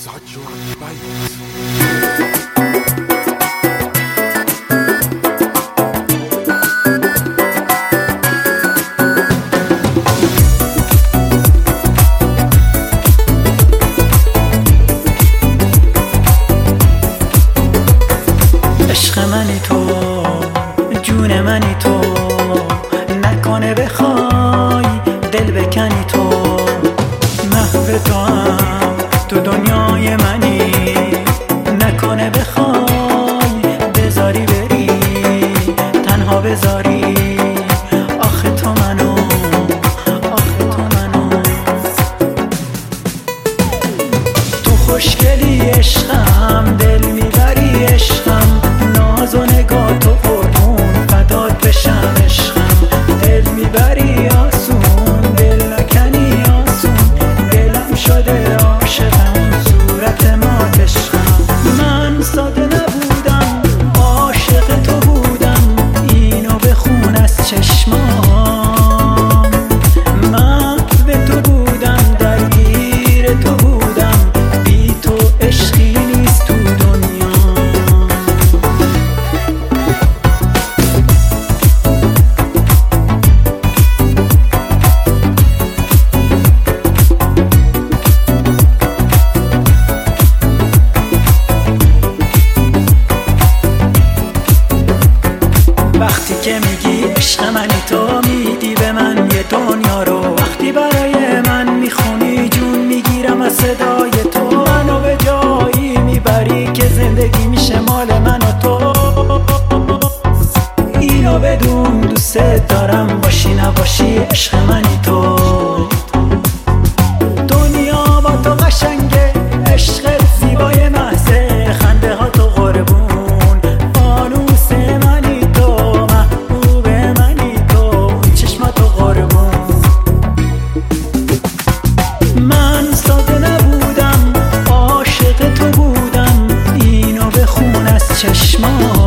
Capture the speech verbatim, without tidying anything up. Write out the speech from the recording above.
Sajjad Bytes. عشق منی تو، جون منی تو، نکنه بخوای دل بکنی تو. محو تو هم تو دنیای منی، نکنه بخوای بذاری بری تنها بذاری. آخه تو منو، آخه تو منو، تو خوشگلی عشقم، دل میبری عشقم، ناز و نگاه تو قربون فدات بشم عشقم. دل میبری آسون، دل نکنی آسون، دلم شده عاشقم، صورت ما عشقم. من ساده نبودم، عاشق تو بودم، اینو بخون از چشمام. من به تو بودم، درگیر تو بودم، بی تو عشقی نیست تو دنیا. وقتی که میگی عشق منی تو، میدی به من یه دنیا رو. وقتی برای من میخونی جون میگیرم از صدای تو. منو به جایی میبری که زندگی میشه مال من و تو. اینو بدون دوست دارم، باشی نباشی عشق منی تو. دنیا با تو قشنگه، عشقت زیبای محضه، خنده ها تو قربون، فانوس منی تو، محبوب منی تو، چشمات تو قربون. من ساده نبودم، عاشق تو بودم، اینو بخون از چشمات.